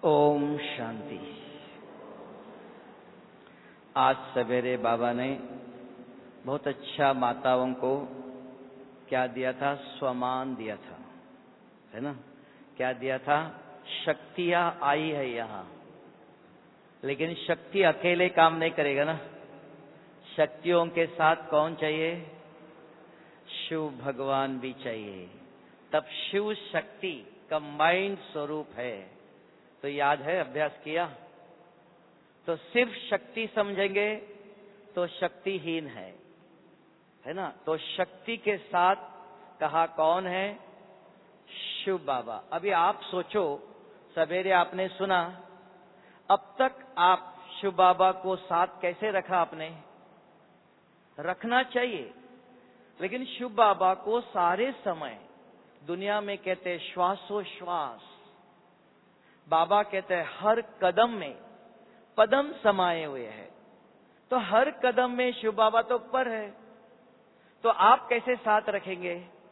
ओम शांति। आज सवेरे बाबा ने बहुत अच्छा माताओं को क्या दिया था? स्वमान दिया था, है ना? क्या दिया था? शक्तियां आई है यहाँ, लेकिन शक्ति अकेले काम नहीं करेगा ना। शक्तियों के साथ कौन चाहिए? शिव भगवान भी चाहिए। तब शिव शक्ति कंबाइंड स्वरूप है। तो याद है, अभ्यास किया? तो सिर्फ शक्ति समझेंगे तो शक्तिहीन है ना? तो शक्ति के साथ कहा कौन है? शिव बाबा। अभी आप सोचो, सवेरे आपने सुना, अब तक आप शिव बाबा को साथ कैसे रखा? आपने रखना चाहिए, लेकिन शिव बाबा को सारे समय, दुनिया में कहते हैं श्वासोश्वास, बाबा कहते हैं हर कदम में पदम समाये हुए हैं। तो हर कदम में शिव बाबा तो ऊपर है, तो आप कैसे साथ रखेंगे?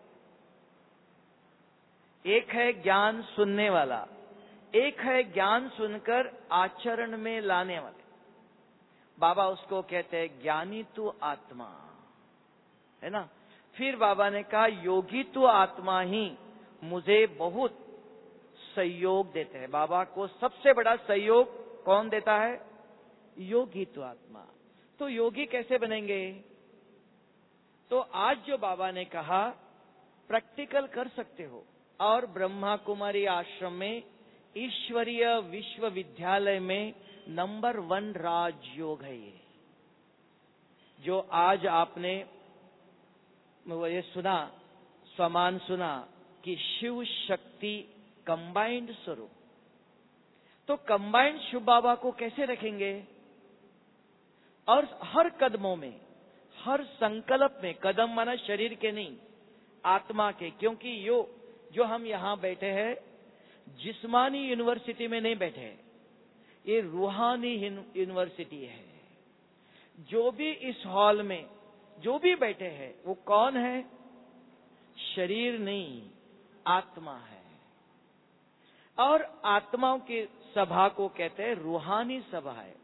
एक है ज्ञान सुनने वाला, एक है ज्ञान सुनकर आचरण में लाने वाले। बाबा उसको कहते हैं ज्ञानी तू आत्मा, है ना? फिर बाबा ने कहा योगी तू आत्मा ही मुझे बहुत सहयोग देते हैं। बाबा को सबसे बड़ा सहयोग कौन देता है? योगी तो आत्मा। तो योगी कैसे बनेंगे? तो आज जो बाबा ने कहा प्रैक्टिकल कर सकते हो। और ब्रह्मा कुमारी आश्रम में ईश्वरीय विश्वविद्यालय में नंबर 1 राजयोग है ये। जो आज आपने ये सुना, स्वमान सुना कि शिव शक्ति कंबाइंड स्वरूप। तो कंबाइंड शिव बाबा को कैसे रखेंगे? और हर कदमों में, हर संकल्प में, कदम माना शरीर के नहीं, आत्मा के। क्योंकि जो हम यहां बैठे हैं, जिस्मानी यूनिवर्सिटी में नहीं बैठे हैं, ये रूहानी यूनिवर्सिटी है। जो भी इस हॉल में जो भी बैठे हैं, वो कौन है? शरीर नहीं, आत्मा है। और आत्माओं की सभा को कहते हैं रूहानी सभा है।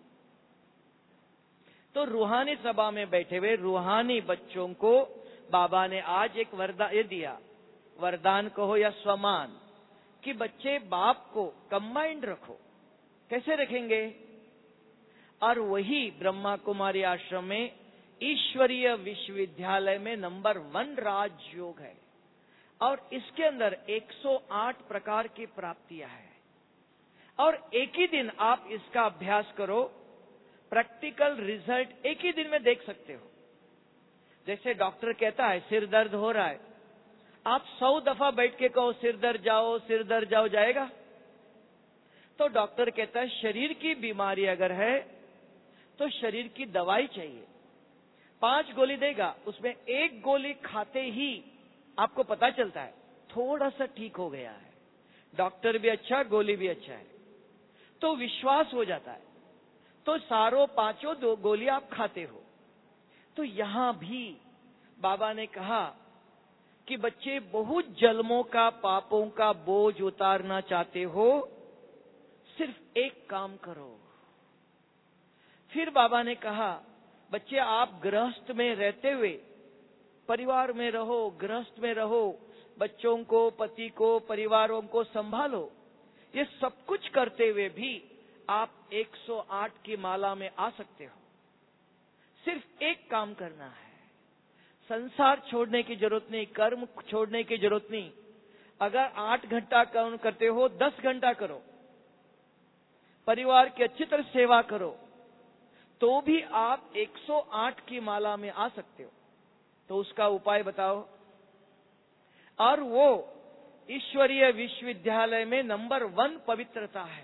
तो रूहानी सभा में बैठे हुए रूहानी बच्चों को बाबा ने आज एक वरदान ये दिया, वरदान कहो या स्वमान, कि बच्चे बाप को कंबाइंड रखो। कैसे रखेंगे? और वही ब्रह्मा कुमारी आश्रम में ईश्वरीय विश्वविद्यालय में नंबर 1 राजयोग है। और इसके अंदर 108 प्रकार की प्राप्तियां हैं। और एक ही दिन आप इसका अभ्यास करो, प्रैक्टिकल रिजल्ट एक ही दिन में देख सकते हो। जैसे डॉक्टर कहता है सिर दर्द हो रहा है, आप 100 दफा बैठ के कहो सिर दर्द जाओ, सिर दर्द जाओ, जाएगा? तो डॉक्टर कहता है शरीर की बीमारी अगर है तो शरीर की दवाई चाहिए। 5 गोली देगा, उसमें 1 गोली खाते ही आपको पता चलता है थोड़ा सा ठीक हो गया है। डॉक्टर भी अच्छा, गोली भी अच्छा है, तो विश्वास हो जाता है। तो सारों 5 गोली आप खाते हो। तो यहां भी बाबा ने कहा कि बच्चे बहुत जन्मों का पापों का बोझ उतारना चाहते हो, सिर्फ एक काम करो। फिर बाबा ने कहा बच्चे आप गृहस्थ में रहते हुए परिवार में रहो, गृहस्थ में रहो, बच्चों को, पति को, परिवारों को संभालो। ये सब कुछ करते हुए भी आप 108 की माला में आ सकते हो। सिर्फ एक काम करना है। संसार छोड़ने की जरूरत नहीं, कर्म छोड़ने की जरूरत नहीं। अगर 8 घंटा काम करते हो, 10 घंटा करो, परिवार की अच्छी तरह सेवा करो, तो भी आप 108 की माला में आ सकते हो। तो उसका उपाय बताओ। और वो ईश्वरीय विश्वविद्यालय में नंबर 1 पवित्रता है।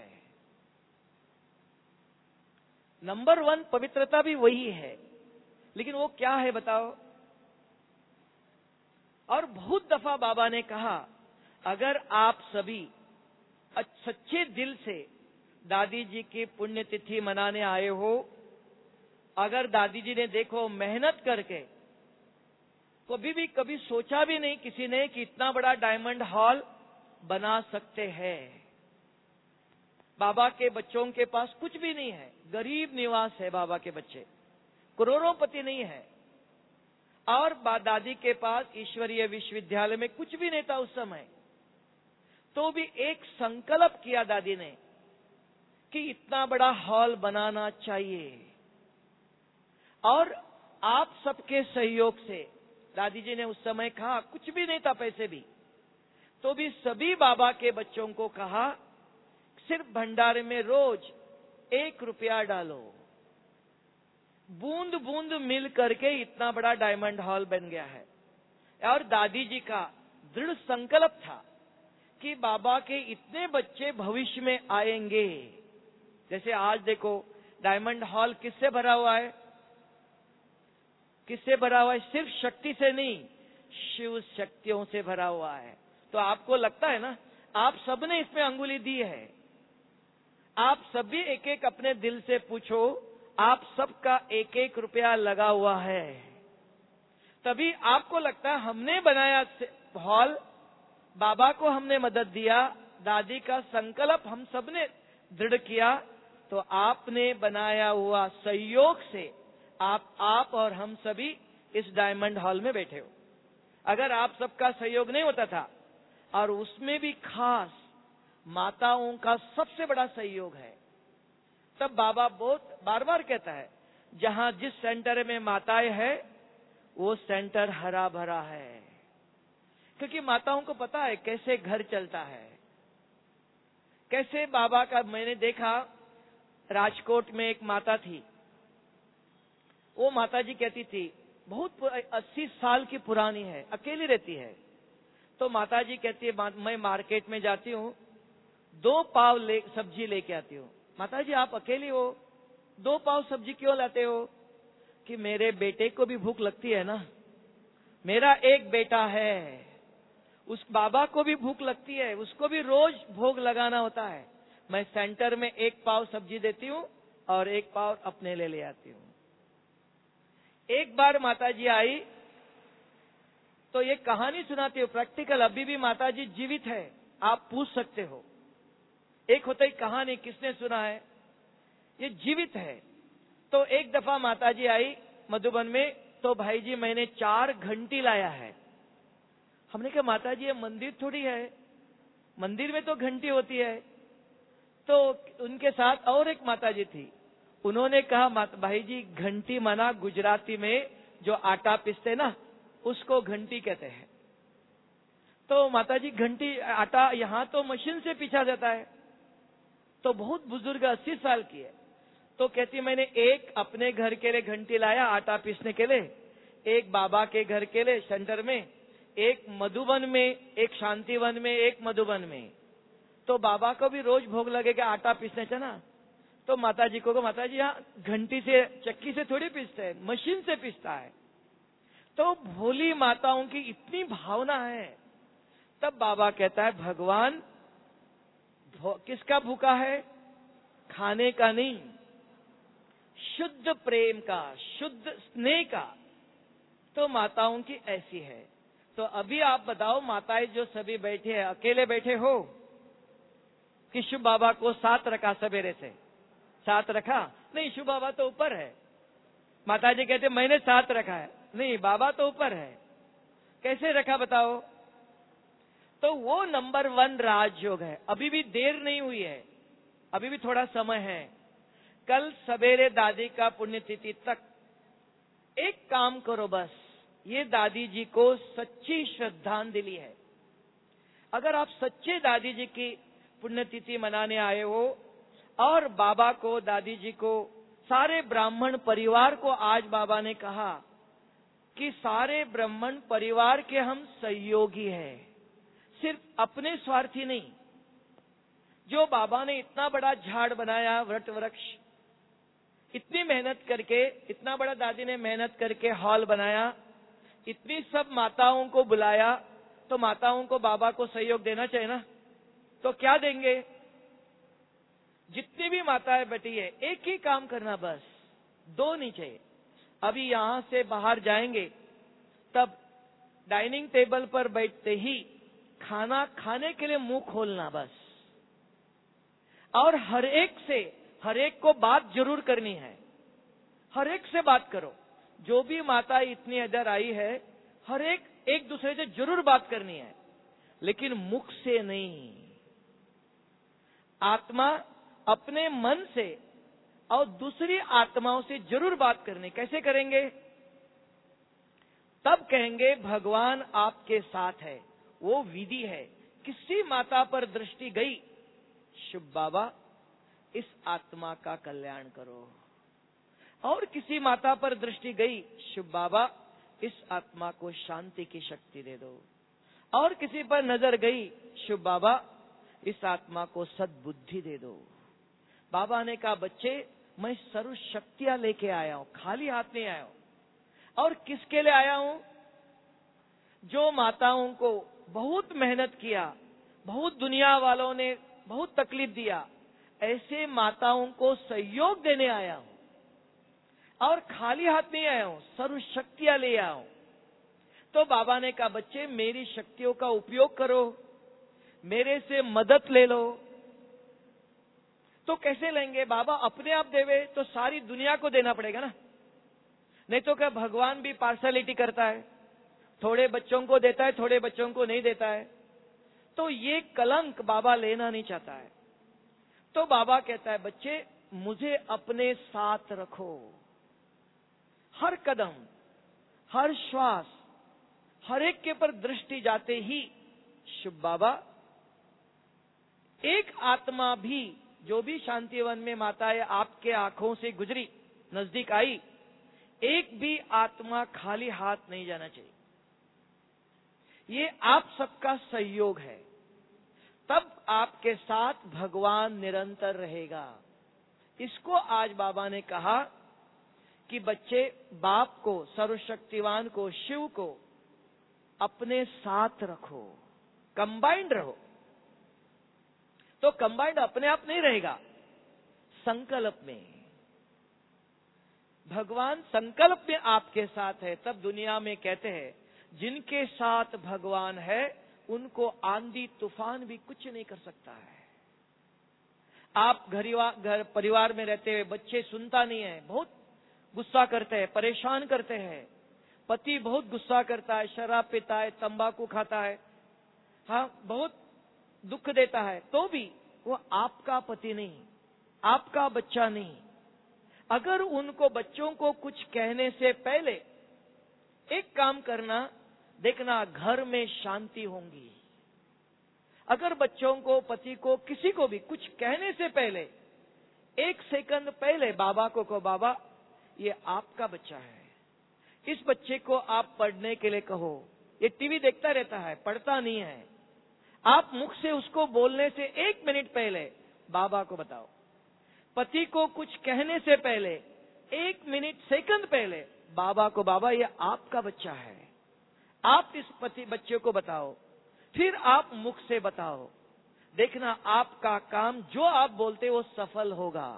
नंबर 1 पवित्रता भी वही है, लेकिन वो क्या है बताओ? और बहुत दफा बाबा ने कहा अगर आप सभी सच्चे दिल से दादी जी की पुण्यतिथि मनाने आए हो, अगर दादी जी ने देखो मेहनत करके, कभी सोचा भी नहीं किसी ने कि इतना बड़ा डायमंड हॉल बना सकते हैं, बाबा के बच्चों के पास कुछ भी नहीं है, गरीब निवास है बाबा के बच्चे, करोड़ोंपति नहीं है। और दादी के पास ईश्वरीय विश्वविद्यालय में कुछ भी नहीं था उस समय। तो भी एक संकल्प किया दादी ने कि इतना बड़ा हॉल बनाना चाहिए, और आप सबके सहयोग से, दादी जी ने उस समय कहा कुछ भी नहीं था पैसे भी, तो भी सभी बाबा के बच्चों को कहा सिर्फ भंडारे में रोज 1 रुपया डालो। बूंद बूंद मिल करके इतना बड़ा डायमंड हॉल बन गया है। और दादी जी का दृढ़ संकल्प था कि बाबा के इतने बच्चे भविष्य में आएंगे। जैसे आज देखो डायमंड हॉल किससे भरा हुआ है? किससे भरा हुआ है? सिर्फ शक्ति से नहीं, शिव शक्तियों से भरा हुआ है। तो आपको लगता है ना, आप सबने इसमें अंगुली दी है। आप सभी एक एक अपने दिल से पूछो, आप सबका 1-1 रुपया लगा हुआ है। तभी आपको लगता है हमने बनाया हॉल, बाबा को हमने मदद दिया, दादी का संकल्प हम सबने दृढ़ किया, तो आपने बनाया हुआ सहयोग से आप और हम सभी इस डायमंड हॉल में बैठे हो। अगर आप सबका सहयोग नहीं होता था, और उसमें भी खास माताओं का सबसे बड़ा सहयोग है, तब बाबा बहुत बार बार कहता है जहां जिस सेंटर में माताएं है वो सेंटर हरा भरा है। क्योंकि माताओं को पता है कैसे घर चलता है, कैसे बाबा का। मैंने देखा राजकोट में एक माता थी, वो माता जी कहती थी, बहुत 80 साल की पुरानी है, अकेली रहती है। तो माता जी कहती है मैं मार्केट में जाती हूँ, 2 पाव सब्जी लेके आती हूँ। माता जी आप अकेली हो, 2 पाव सब्जी क्यों लाते हो? कि मेरे बेटे को भी भूख लगती है ना, मेरा एक बेटा है, उस बाबा को भी भूख लगती है, उसको भी रोज भोग लगाना होता है। मैं सेंटर में 1 पाव सब्जी देती हूँ और 1 पाव अपने ले आती हूँ। एक बार माता जी आई तो ये कहानी सुनाती हूँ, प्रैक्टिकल। अभी भी माता जी जीवित है, आप पूछ सकते हो। एक होता है कहानी, किसने सुना है, ये जीवित है। तो एक दफा माता जी आई मधुबन में, तो भाई जी मैंने 4 घंटी लाया है। हमने कहा माता जी ये मंदिर थोड़ी है, मंदिर में तो घंटी होती है। तो उनके साथ और एक माता जी थी, उन्होंने कहा भाई जी घंटी माना गुजराती में जो आटा पीसते ना उसको घंटी कहते हैं। तो माता जी घंटी आटा यहाँ तो मशीन से पीसा जाता है। तो बहुत बुजुर्ग 80 साल की है, तो कहती मैंने एक अपने घर के लिए घंटी लाया आटा पीसने के लिए, एक बाबा के घर के लिए सेंटर में, एक मधुबन में, एक शांतिवन में, एक मधुबन में। तो बाबा को भी रोज भोग लगेगा आटा पीसने से ना। तो माता जी को माता जी यहाँ घंटी से चक्की से थोड़ी पीसते हैं, मशीन से पीसता है। तो भोली माताओं की इतनी भावना है। तब बाबा कहता है भगवान किसका भूखा है? खाने का नहीं, शुद्ध प्रेम का, शुद्ध स्नेह का। तो माताओं की ऐसी है। तो अभी आप बताओ, माताएं जो सभी बैठे हैं, अकेले बैठे हो कि शिव बाबा को साथ रखा? सवेरे से साथ रखा नहीं, शिव बाबा तो ऊपर है। माता जी कहते मैंने साथ रखा है, नहीं बाबा तो ऊपर है। कैसे रखा बताओ? तो वो नंबर 1 राजयोग है। अभी भी देर नहीं हुई है, अभी भी थोड़ा समय है। कल सवेरे दादी का पुण्यतिथि तक एक काम करो, बस ये दादी जी को सच्ची श्रद्धांजलि है। अगर आप सच्चे दादी जी की पुण्यतिथि मनाने आए हो, और बाबा को, दादी जी को, सारे ब्राह्मण परिवार को, आज बाबा ने कहा कि सारे ब्राह्मण परिवार के हम सहयोगी हैं, सिर्फ अपने स्वार्थी नहीं। जो बाबा ने इतना बड़ा झाड़ बनाया, वट वृक्ष, इतनी मेहनत करके, इतना बड़ा दादी ने मेहनत करके हॉल बनाया, इतनी सब माताओं को बुलाया, तो माताओं को बाबा को सहयोग देना चाहिए ना। तो क्या देंगे? जितनी भी माताएं बैठी है, एक ही काम करना, बस 2 नहीं चाहिए। अभी यहां से बाहर जाएंगे तब डाइनिंग टेबल पर बैठते ही खाना खाने के लिए मुंह खोलना बस। और हर एक को बात जरूर करनी है। हर एक से बात करो। जो भी माता इतनी इधर आई है, हर एक दूसरे से जरूर बात करनी है, लेकिन मुख से नहीं। आत्मा अपने मन से और दूसरी आत्माओं से जरूर बात करनी। कैसे करेंगे? तब कहेंगे भगवान आपके साथ है। वो विधि है। किसी माता पर दृष्टि गई, शुभ बाबा इस आत्मा का कल्याण करो। और किसी माता पर दृष्टि गई, शुभ बाबा इस आत्मा को शांति की शक्ति दे दो। और किसी पर नजर गई, शुभ बाबा इस आत्मा को सद्बुद्धि दे दो। बाबा ने कहा, बच्चे मैं सर्व शक्तियां लेके आया हूं, खाली हाथ नहीं आया हूं। और किसके लिए आया हूं? जो माताओं को बहुत मेहनत किया, बहुत दुनिया वालों ने बहुत तकलीफ दिया, ऐसे माताओं को सहयोग देने आया हूं। और खाली हाथ नहीं आया हूं, सर्व शक्तियां ले आया हूं। तो बाबा ने कहा, बच्चे मेरी शक्तियों का उपयोग करो, मेरे से मदद ले लो। तो कैसे लेंगे? बाबा अपने आप देवे तो सारी दुनिया को देना पड़ेगा ना। नहीं तो क्या भगवान भी पार्शलिटी करता है? थोड़े बच्चों को देता है, थोड़े बच्चों को नहीं देता है। तो ये कलंक बाबा लेना नहीं चाहता है। तो बाबा कहता है, बच्चे मुझे अपने साथ रखो। हर कदम, हर श्वास, हर एक के पर दृष्टि जाते ही, शुभ बाबा एक आत्मा भी, जो भी शांतिवन में माताएं आपके आंखों से गुजरी, नजदीक आई, एक भी आत्मा खाली हाथ नहीं जाना चाहिए। ये आप सबका सहयोग है। तब आपके साथ भगवान निरंतर रहेगा। इसको आज बाबा ने कहा कि बच्चे बाप को, सर्वशक्तिवान को, शिव को अपने साथ रखो, कंबाइंड रहो। तो कंबाइंड अपने आप नहीं रहेगा, संकल्प में। भगवान संकल्प में आपके साथ है। तब दुनिया में कहते हैं, जिनके साथ भगवान है उनको आंधी तूफान भी कुछ नहीं कर सकता है। आप घर परिवार में रहते हुए बच्चे सुनता नहीं है, बहुत गुस्सा करते हैं, परेशान करते हैं। पति बहुत गुस्सा करता है, शराब पीता है, तंबाकू खाता है, हाँ बहुत दुख देता है, तो भी वो आपका पति नहीं, आपका बच्चा नहीं। अगर उनको बच्चों को कुछ कहने से पहले एक काम करना, देखना घर में शांति होगी। अगर बच्चों को, पति को, किसी को भी कुछ कहने से पहले एक सेकंड पहले बाबा को कहो, बाबा ये आपका बच्चा है, इस बच्चे को आप पढ़ने के लिए कहो। ये टीवी देखता रहता है, पढ़ता नहीं है। आप मुख से उसको बोलने से 1 मिनट पहले बाबा को बताओ। पति को कुछ कहने से पहले 1 मिनट सेकंड पहले बाबा को, बाबा ये आपका बच्चा है, आप इस बच्चे को बताओ। फिर आप मुख से बताओ। देखना आपका काम जो आप बोलते वो सफल होगा।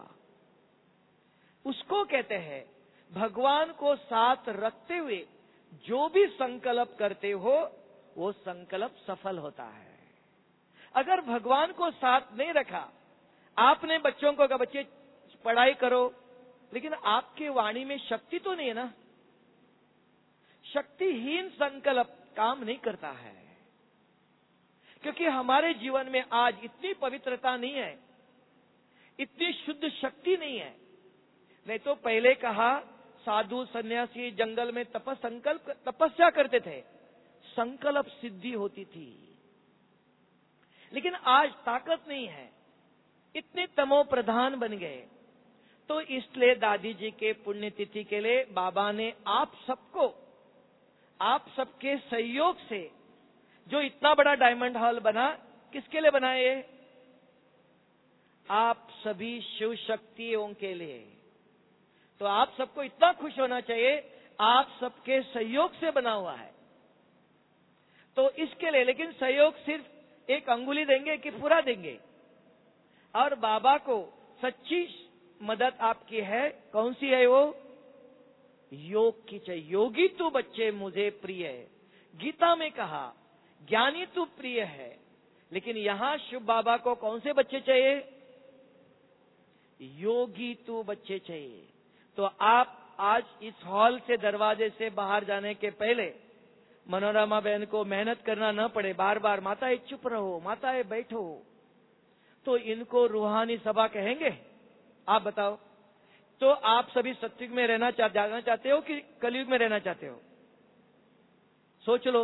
उसको कहते हैं भगवान को साथ रखते हुए जो भी संकल्प करते हो वो संकल्प सफल होता है। अगर भगवान को साथ नहीं रखा, आपने बच्चों को कहा बच्चे पढ़ाई करो, लेकिन आपके वाणी में शक्ति तो नहीं है ना। शक्तिहीन संकल्प काम नहीं करता है, क्योंकि हमारे जीवन में आज इतनी पवित्रता नहीं है, इतनी शुद्ध शक्ति नहीं है। नहीं तो पहले कहा साधु सन्यासी जंगल में तपस्या करते थे, संकल्प सिद्धि होती थी। लेकिन आज ताकत नहीं है, इतने तमो प्रधान बन गए। तो इसलिए दादी जी के पुण्यतिथि के लिए बाबा ने आप सबको, आप सबके सहयोग से जो इतना बड़ा डायमंड हॉल बना, किसके लिए बना ये? आप सभी शिव शक्तियों के लिए। तो आप सबको इतना खुश होना चाहिए, आप सबके सहयोग से बना हुआ है। तो इसके लिए, लेकिन सहयोग सिर्फ एक अंगुली देंगे कि पूरा देंगे? और बाबा को सच्ची मदद आपकी है, कौन सी है वो? योग की चाहिए। योगी तू बच्चे मुझे प्रिय है, गीता में कहा ज्ञानी तू प्रिय है। लेकिन यहां शिव बाबा को कौन से बच्चे चाहिए? योगी तू बच्चे चाहिए। तो आप आज इस हॉल से दरवाजे से बाहर जाने के पहले मनोरमा बहन को मेहनत करना न पड़े, बार बार माताएं चुप रहो, माताएं बैठो, तो इनको रूहानी सभा कहेंगे? आप बताओ। तो आप सभी सत्युग में जाना चाहते हो कि कलयुग में रहना चाहते हो? सोच लो।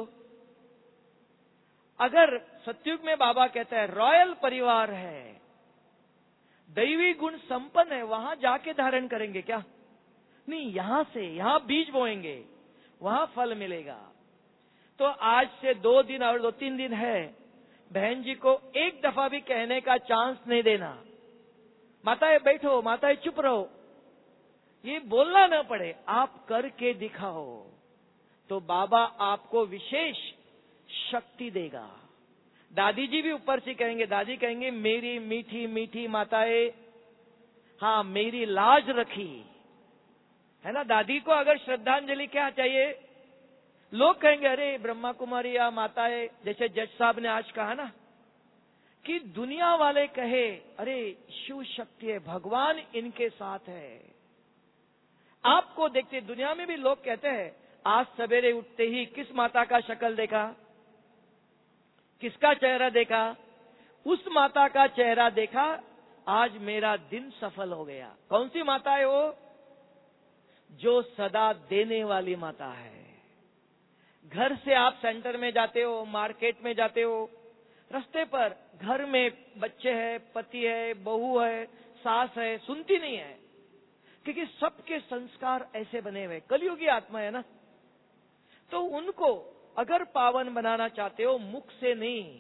अगर सत्युग में बाबा कहता है रॉयल परिवार है, दैवी गुण संपन्न है, वहां जाके धारण करेंगे क्या? नहीं, यहां बीज बोएंगे, वहां फल मिलेगा। तो आज से 2 दिन और 2-3 दिन है, बहन जी को एक दफा भी कहने का चांस नहीं देना, माताएं बैठो, माताएं चुप रहो, ये बोलना न पड़े, आप करके दिखाओ तो बाबा आपको विशेष शक्ति देगा। दादी जी भी ऊपर से कहेंगे, दादी कहेंगे मेरी मीठी मीठी माताएं, हाँ मेरी लाज रखी, है ना। दादी को अगर श्रद्धांजलि क्या चाहिए, लोग कहेंगे अरे ब्रह्मा कुमारी या माताएं, जैसे जज साहब ने आज कहा ना कि दुनिया वाले कहे अरे शिव शक्ति है, भगवान इनके साथ है। आपको देखते दुनिया में भी लोग कहते हैं आज सवेरे उठते ही किस माता का शक्ल देखा, किसका चेहरा देखा, उस माता का चेहरा देखा, आज मेरा दिन सफल हो गया। कौन सी माता है वो? जो सदा देने वाली माता है। घर से आप सेंटर में जाते हो, मार्केट में जाते हो, रास्ते पर घर में बच्चे हैं, पति है, बहू है, सास है, सुनती नहीं है, क्योंकि सबके संस्कार ऐसे बने हुए, कलयुगी आत्मा है ना। तो उनको अगर पावन बनाना चाहते हो, मुख से नहीं,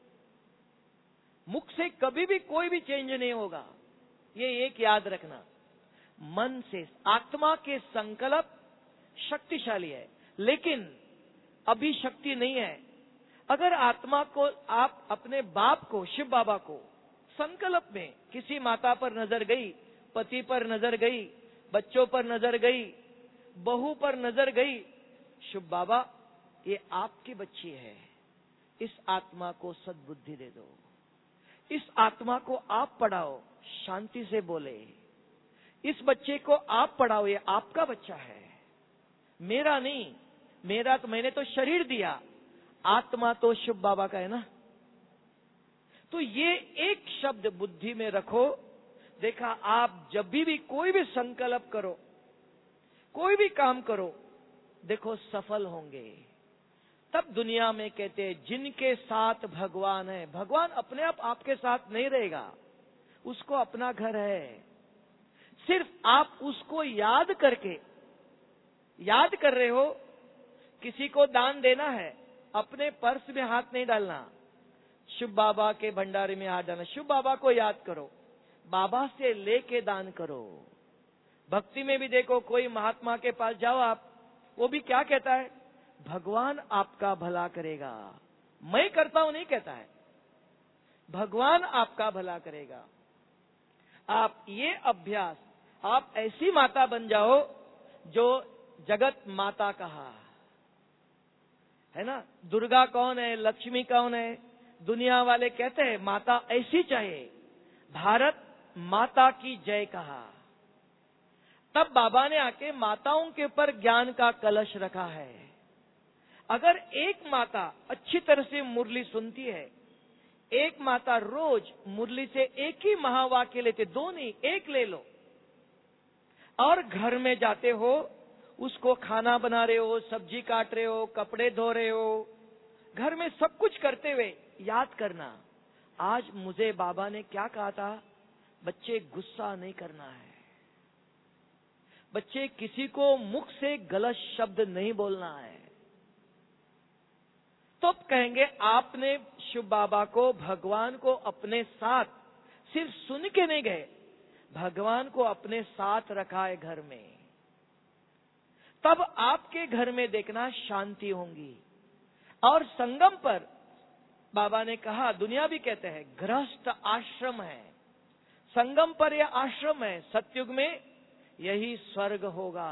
मुख से कभी भी कोई भी चेंज नहीं होगा, ये एक याद रखना। मन से, आत्मा के संकल्प शक्तिशाली है, लेकिन अभी शक्ति नहीं है। अगर आत्मा को आप अपने बाप को, शिव बाबा को संकल्प में, किसी माता पर नजर गई, पति पर नजर गई, बच्चों पर नजर गई, बहू पर नजर गई, शिव बाबा ये आपकी बच्ची है, इस आत्मा को सद्बुद्धि दे दो, इस आत्मा को आप पढ़ाओ, शांति से बोले, इस बच्चे को आप पढ़ाओ, ये आपका बच्चा है, मेरा नहीं, मेरा तो मैंने तो शरीर दिया, आत्मा तो शिव बाबा का है ना। तो ये एक शब्द बुद्धि में रखो। देखा, आप जब भी कोई भी संकल्प करो, कोई भी काम करो, देखो सफल होंगे। तब दुनिया में कहते हैं जिनके साथ भगवान है, भगवान अपने आप आपके साथ नहीं रहेगा, उसको अपना घर है। सिर्फ आप उसको याद करके, याद कर रहे हो, किसी को दान देना है, अपने पर्स में हाथ नहीं डालना, शिव बाबा के भंडारे में हाथ डालना। शिव बाबा को याद करो, बाबा से लेके दान करो। भक्ति में भी देखो, कोई महात्मा के पास जाओ आप, वो भी क्या कहता है, भगवान आपका भला करेगा, मैं करता हूं नहीं कहता है, भगवान आपका भला करेगा। आप ये अभ्यास, आप ऐसी माता बन जाओ जो जगत माता कहा है ना। दुर्गा कौन है, लक्ष्मी कौन है, दुनिया वाले कहते हैं माता ऐसी चाहिए, भारत माता की जय कहा। तब बाबा ने आके माताओं के ऊपर ज्ञान का कलश रखा है। अगर एक माता अच्छी तरह से मुरली सुनती है, एक माता रोज मुरली से एक ही महावाक्य लेते, दो नहीं एक ले लो, और घर में जाते हो, उसको खाना बना रहे हो, सब्जी काट रहे हो, कपड़े धो रहे हो, घर में सब कुछ करते हुए याद करना, आज मुझे बाबा ने क्या कहा था, बच्चे गुस्सा नहीं करना है, बच्चे किसी को मुख से गलत शब्द नहीं बोलना है। तो कहेंगे आपने शिव बाबा को, भगवान को अपने साथ सिर्फ सुन के नहीं गए, भगवान को अपने साथ रखा है घर में। तब आपके घर में देखना शांति होंगी। और संगम पर बाबा ने कहा, दुनिया भी कहते हैं गृहस्थ आश्रम है, संगम पर यह आश्रम है, सतयुग में यही स्वर्ग होगा।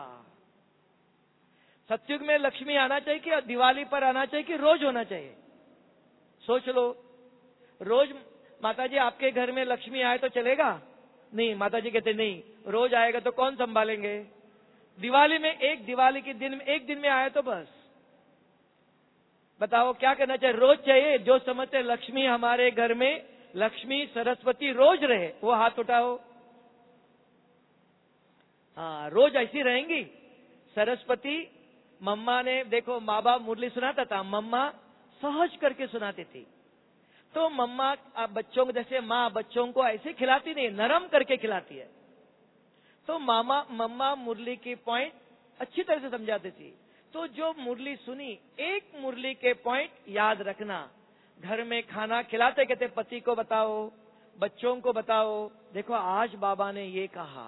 सतयुग में लक्ष्मी आना चाहिए कि दिवाली पर आना चाहिए कि रोज होना चाहिए? सोच लो, रोज माताजी आपके घर में लक्ष्मी आए तो चलेगा? नहीं, माताजी कहते नहीं, रोज आएगा तो कौन संभालेंगे? दिवाली में दिवाली के दिन में एक दिन में आया तो बस। बताओ क्या करना चाहिए? रोज चाहिए? जो समझते लक्ष्मी हमारे घर में, लक्ष्मी सरस्वती रोज रहे, वो हाथ उठाओ। हाँ, रोज ऐसी रहेंगी सरस्वती। मम्मा ने, देखो माँ बाप मुरली सुनाता था, मम्मा सहज करके सुनाती थी। तो मम्मा बच्चों को, जैसे माँ बच्चों को ऐसे खिलाती नहीं, नरम करके खिलाती है। तो मम्मा मुरली की पॉइंट अच्छी तरह से समझाती थी। तो जो मुरली सुनी, एक मुरली के पॉइंट याद रखना। घर में खाना खिलाते कहते पति को बताओ, बच्चों को बताओ, देखो आज बाबा ने ये कहा।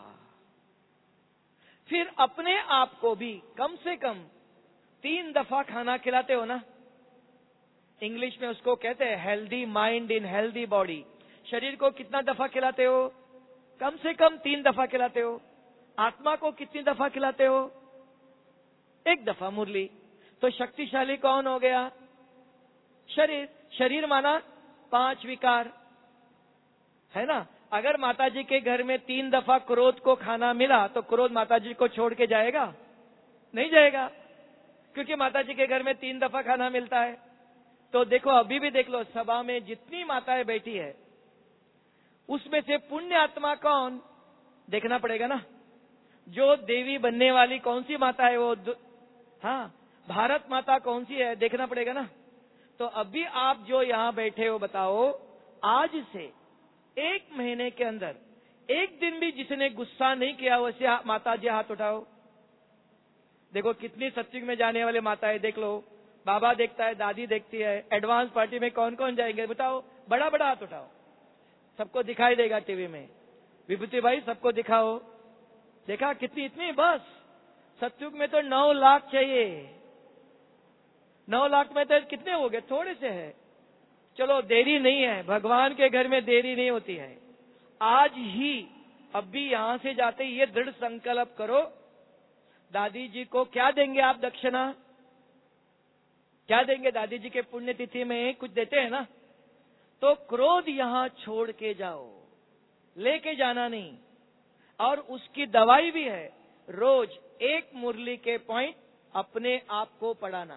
फिर अपने आप को भी कम से कम 3 दफा खाना खिलाते हो ना। इंग्लिश में उसको कहते हैं healthy mind in healthy body. शरीर को कितना दफा खिलाते हो? कम से कम 3 दफा खिलाते हो। आत्मा को कितनी दफा खिलाते हो? 1 दफा मुरली। तो शक्तिशाली कौन हो गया? शरीर। शरीर माना 5 विकार, है ना। अगर माताजी के घर में 3 दफा क्रोध को खाना मिला तो क्रोध माताजी को छोड़ के जाएगा? नहीं जाएगा, क्योंकि माताजी के घर में 3 दफा खाना मिलता है। तो देखो, अभी भी देख लो, सभा में जितनी माताएं बैठी है उसमें से पुण्य आत्मा कौन? देखना पड़ेगा ना। जो देवी बनने वाली कौन सी माता है वो? हाँ, भारत माता कौन सी है? देखना पड़ेगा ना। तो अभी आप जो यहाँ बैठे हो, बताओ आज से 1 महीने के अंदर एक दिन भी जिसने गुस्सा नहीं किया, वैसे माता जी हाथ उठाओ। देखो कितनी सत्युग में जाने वाले माताएं, देख लो। बाबा देखता है, दादी देखती है। एडवांस पार्टी में कौन कौन जाएंगे बताओ? बड़ा बड़ा हाथ उठाओ, सबको दिखाई देगा टीवी में। विभूति भाई सबको दिखाओ। देखा कितनी? इतनी बस। सत्युग में तो 9 लाख चाहिए। 9 लाख में तो कितने हो गए? थोड़े से है। चलो देरी नहीं है, भगवान के घर में देरी नहीं होती है। आज ही अभी यहां से जाते ही ये दृढ़ संकल्प करो, दादी जी को क्या देंगे आप दक्षिणा? क्या देंगे? दादी जी के पुण्यतिथि में कुछ देते हैं ना। तो क्रोध यहां छोड़ के जाओ, लेके जाना नहीं। और उसकी दवाई भी है, रोज 1 मुरली के पॉइंट अपने आप को पढ़ाना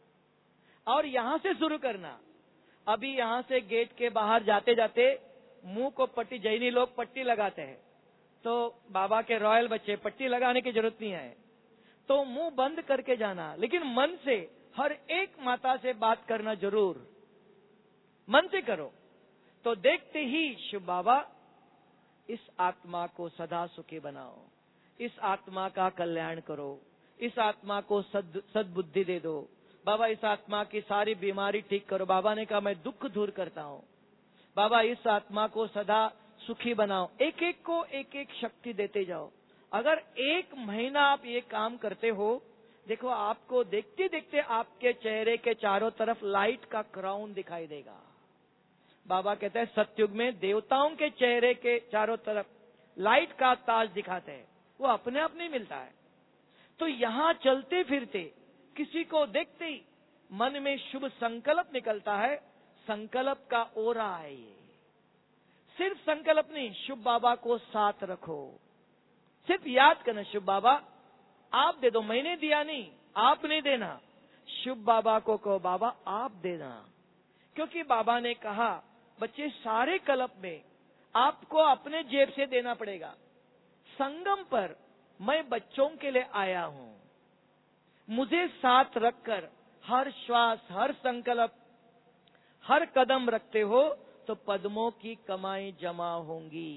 और यहां से शुरू करना। अभी यहां से गेट के बाहर जाते जाते मुंह को पट्टी, जैनी लोग पट्टी लगाते हैं, तो बाबा के रॉयल बच्चे पट्टी लगाने की जरूरत नहीं है। तो मुंह बंद करके जाना, लेकिन मन से हर एक माता से बात करना जरूर, मन से करो। तो देखते ही शिव बाबा इस आत्मा को सदा सुखी बनाओ, इस आत्मा का कल्याण करो, इस आत्मा को सद्बुद्धि दे दो। बाबा इस आत्मा की सारी बीमारी ठीक करो। बाबा ने कहा मैं दुख दूर करता हूं। बाबा इस आत्मा को सदा सुखी बनाओ। एक एक को एक एक शक्ति देते जाओ। अगर 1 महीना आप ये काम करते हो, देखो आपको देखते देखते आपके चेहरे के चारों तरफ लाइट का क्राउन दिखाई देगा। बाबा कहते हैं सतयुग में देवताओं के चेहरे के चारों तरफ लाइट का ताज दिखाते हैं, वो अपने आप नहीं मिलता है। तो यहां चलते फिरते किसी को देखते ही मन में शुभ संकल्प निकलता है। संकल्प का ओरा है ये। सिर्फ संकल्प नहीं, शुभ बाबा को साथ रखो। सिर्फ याद करना, शुभ बाबा आप दे दो, मैंने दिया नहीं, आप नहीं देना। शुभ बाबा को कहो बाबा आप देना, क्योंकि बाबा ने कहा बच्चे सारे कल्प में आपको अपने जेब से देना पड़ेगा। संगम पर मैं बच्चों के लिए आया हूं, मुझे साथ रखकर हर श्वास, हर संकल्प, हर कदम रखते हो तो पद्मों की कमाई जमा होंगी।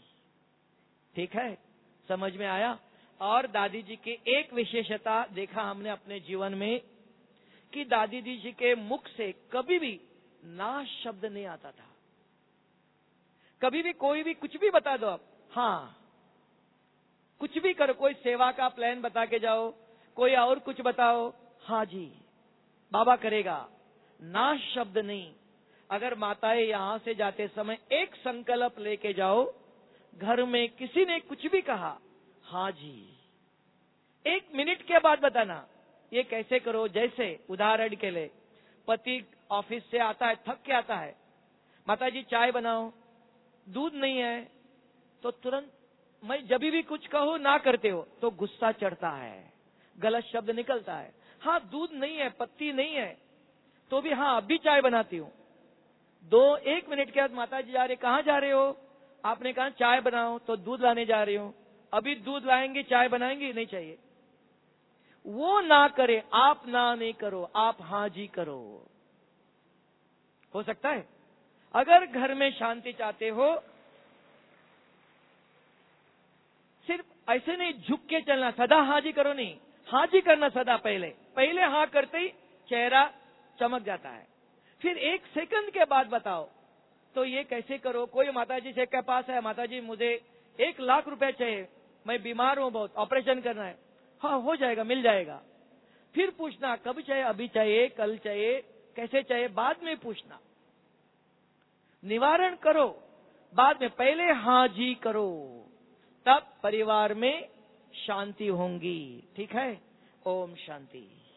ठीक है, समझ में आया? और दादी जी की एक विशेषता देखा हमने अपने जीवन में कि दादी जी के मुख से कभी भी ना शब्द नहीं आता था। कभी भी कोई भी कुछ भी बता दो आप, हाँ कुछ भी करो, कोई सेवा का प्लान बता के जाओ, कोई और कुछ बताओ, हाँ जी बाबा करेगा, ना शब्द नहीं। अगर माताएं यहां से जाते समय एक संकल्प लेके जाओ, घर में किसी ने कुछ भी कहा, हाँ जी 1 मिनट के बाद बताना ये कैसे करो। जैसे उदाहरण के लिए पति ऑफिस से आता है, थक के आता है, माता जी चाय बनाओ, दूध नहीं है तो तुरंत मैं जब भी कुछ कहो ना करते हो तो गुस्सा चढ़ता है, गलत शब्द निकलता है। हाँ, दूध नहीं है, पत्ती नहीं है, तो भी हाँ अब भी चाय बनाती हूँ। 1 मिनट के बाद माता जी जा रहे, कहाँ जा रहे हो? आपने कहा चाय बनाओ, तो दूध लाने जा रही हूँ। अभी दूध लाएंगे, चाय बनाएंगे? नहीं चाहिए। वो ना करे, आप ना नहीं करो, आप हाँ जी करो। हो सकता है? अगर घर में शांति चाहते हो, सिर्फ ऐसे नहीं झुक के चलना, सदा हाँ जी करो नहीं, हाँ जी करना सदा। पहले हाँ करते ही चेहरा चमक जाता है, फिर 1 सेकंड के बाद बताओ तो ये कैसे करो। कोई माता जी से के पास है, माता जी मुझे 1 लाख रुपए चाहिए, मैं बीमार हूं बहुत, ऑपरेशन करना है। हाँ हो जाएगा, मिल जाएगा। फिर पूछना कब चाहिए, अभी चाहिए, कल चाहिए, कैसे चाहिए, बाद में पूछना। निवारण करो बाद में, पहले हाँ जी करो, तब परिवार में शांति होंगी। ठीक है? ओम शांति।